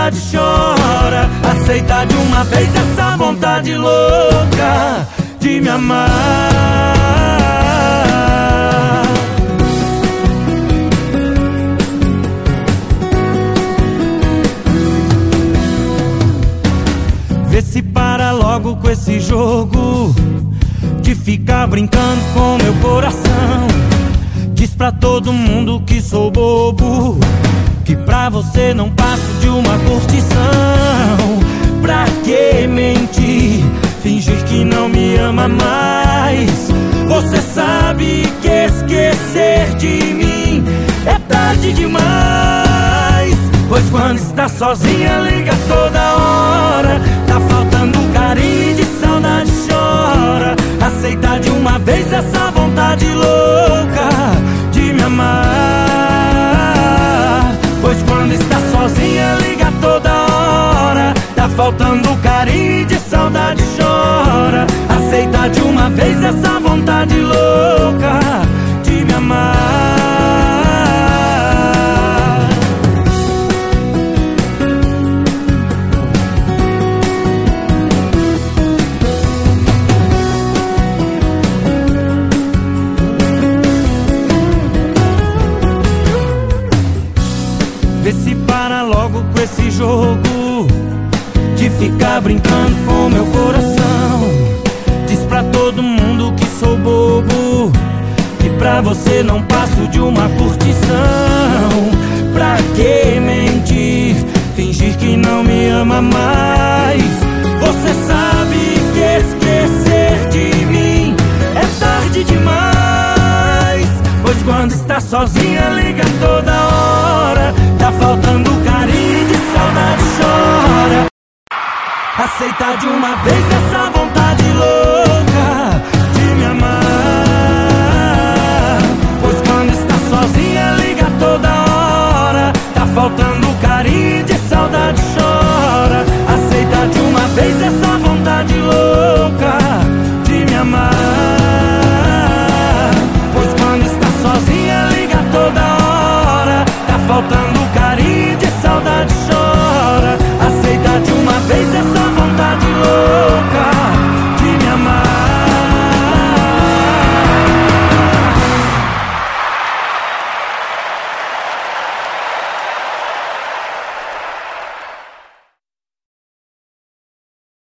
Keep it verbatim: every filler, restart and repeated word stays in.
saudade chora. Aceita de uma vez essa vontade louca de me amar. Vê se para logo com esse jogo de ficar brincando com meu coração. Diz pra todo mundo que sou bobo, que pra você não passo de uma curtição. Pra que mentir, fingir que não me ama mais? Você sabe que esquecer de mim é tarde demais. Pois quando está sozinha liga toda hora, tá faltando carinho e de saudade chora. Aceita de uma vez essa vontade louca de me amar. Pois quando está sozinha liga toda hora, tá faltando carinho e de saudade chora. Aceita de uma vez essa vontade louca de me amar. Vê se para logo com esse jogo de ficar brincando com meu coração. Diz pra todo mundo que sou bobo, que pra você não passo de uma curtição. Pra que mentir, fingir que não me ama mais? Você sabe que esquecer de mim é tarde demais. Pois quando está sozinha liga toda hora, tá faltando carinho e de saudade chora. Aceita de uma vez essa vontade louca de me amar. Pois quando está sozinha liga toda hora, tá faltando carinho e de saudade chora.